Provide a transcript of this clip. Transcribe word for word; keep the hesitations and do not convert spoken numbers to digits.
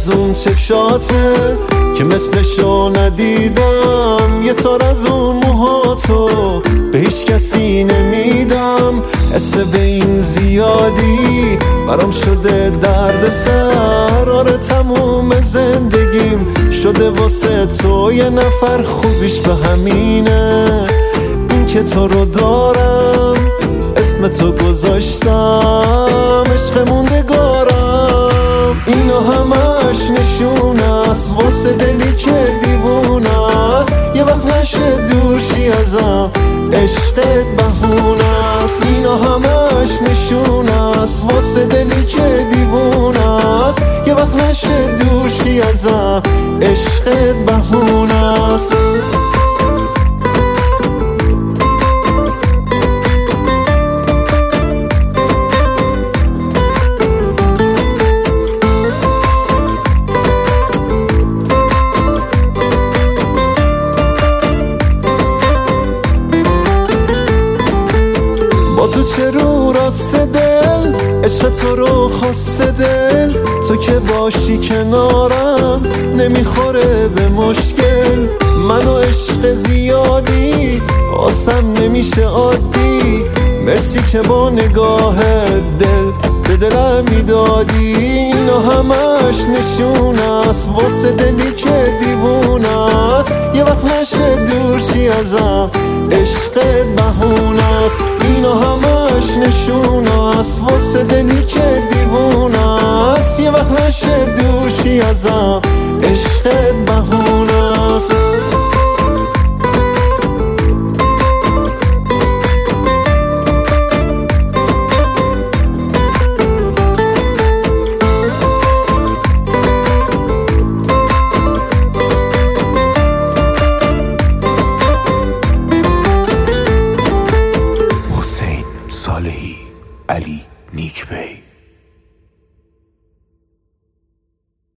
از اون چشاته که مثلشو ندیدم، یه تار از اون موهاتو به هیچ کسی نمیدم. حس به این زیادی برام شده درد سر، آره تموم زندگیم شده واسه تو یه نفر، خوبیش به همینه این که تو رو دارم، اسم تو گذاشتم عشق موندگارم. اینو همش نشونه است واسه دلی که دیوونه است، یه وقت نشه دورشی ازم عشقت بهونه است. اینو همش نشونه است واسه دلی که دیوونه است، یه وقت نشه دورشی ازم عشقت بهونه است. با تو چه رو راست دل، عشق تو رو خواست دل، تو که باشی کنارم نمیخوره به مشکل. من و عشق زیادی آسم نمیشه عادی، مرسی که با نگاه دل به دلم میدادی. اینو همش نشونه است واسه دلی که دیوونه است، یه وقت نشه دورشی ازم عشقت بهونه است. اینو همش نشونه است واسه دلی که دیوونه است، یه وقت نشه دورشی ازم عشقت بهونه است. صالحی علی نیک بی